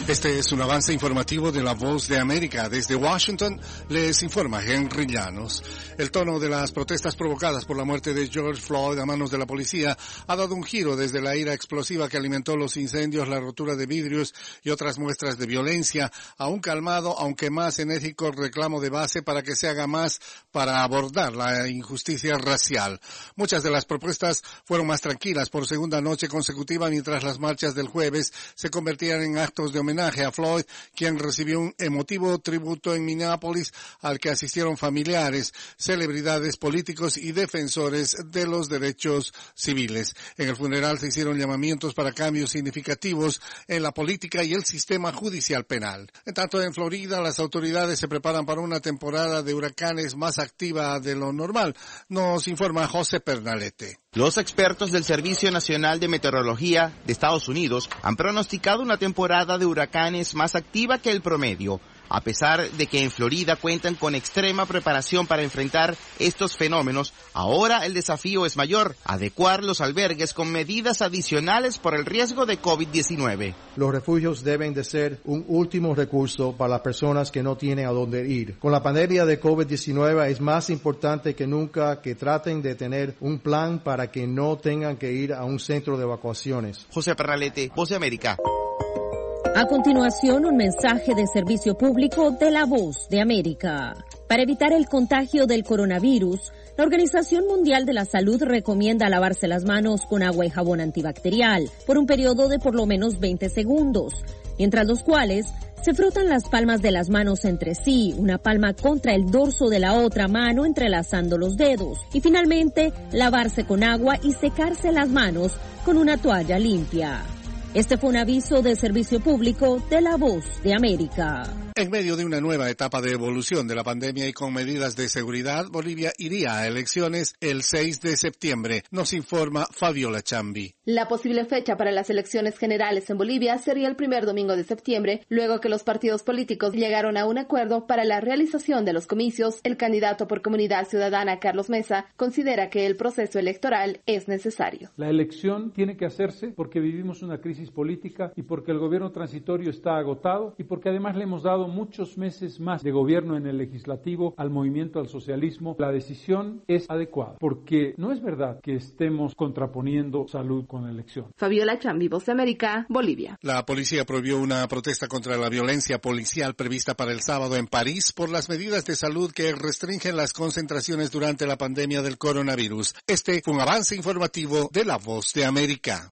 Este es un avance informativo de La Voz de América. Desde Washington les informa Henry Llanos. El tono de las protestas provocadas por la muerte de George Floyd a manos de la policía ha dado un giro desde la ira explosiva que alimentó los incendios, la rotura de vidrios y otras muestras de violencia, a un calmado, aunque más enérgico reclamo de base para que se haga más para abordar la injusticia racial. Muchas de las propuestas fueron más tranquilas por segunda noche consecutiva, mientras las marchas del jueves se convertían en actos de homenaje a Floyd, quien recibió un emotivo tributo en Minneapolis al que asistieron familiares, celebridades, políticos y defensores de los derechos civiles. En el funeral se hicieron llamamientos para cambios significativos en la política y el sistema judicial penal. En tanto, en Florida, las autoridades se preparan para una temporada de huracanes más activa de lo normal, nos informa José Pernalete. Los expertos del Servicio Nacional de Meteorología de Estados Unidos han pronosticado una temporada de huracanes más activa que el promedio, a pesar de que en Florida cuentan con extrema preparación para enfrentar estos fenómenos. Ahora el desafío es mayor, adecuar los albergues con medidas adicionales por el riesgo de COVID-19. Los refugios deben de ser un último recurso para las personas que no tienen a dónde ir. Con la pandemia de COVID-19 es más importante que nunca que traten de tener un plan para que no tengan que ir a un centro de evacuaciones. José Pernalete, Voz de América. A continuación, un mensaje de servicio público de La Voz de América. Para evitar el contagio del coronavirus, la Organización Mundial de la Salud recomienda lavarse las manos con agua y jabón antibacterial por un periodo de por lo menos 20 segundos, mientras los cuales se frotan las palmas de las manos entre sí, una palma contra el dorso de la otra mano entrelazando los dedos, y finalmente lavarse con agua y secarse las manos con una toalla limpia. Este fue un aviso de servicio público de La Voz de América. En medio de una nueva etapa de evolución de la pandemia y con medidas de seguridad, Bolivia iría a elecciones el 6 de septiembre, nos informa Fabiola Chambi. La posible fecha para las elecciones generales en Bolivia sería el primer domingo de septiembre, luego que los partidos políticos llegaron a un acuerdo para la realización de los comicios. El candidato por Comunidad Ciudadana, Carlos Mesa, considera que el proceso electoral es necesario. La elección tiene que hacerse porque vivimos una crisis política y porque el gobierno transitorio está agotado y porque además le hemos dado muchos meses más de gobierno en el legislativo al movimiento al socialismo. La decisión es adecuada porque no es verdad que estemos contraponiendo salud con elección. Fabiola Chambi, Voz de América, Bolivia. La policía prohibió una protesta contra la violencia policial prevista para el sábado en París por las medidas de salud que restringen las concentraciones durante la pandemia del coronavirus. Este fue un avance informativo de La Voz de América.